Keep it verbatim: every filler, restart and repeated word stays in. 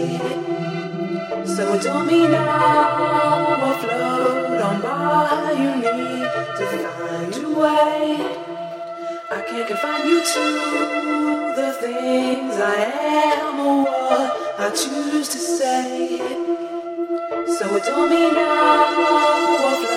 So adore me now or float on by. You need to find a way. I can't confine you to the things I am or what I choose to say. So adore me now or float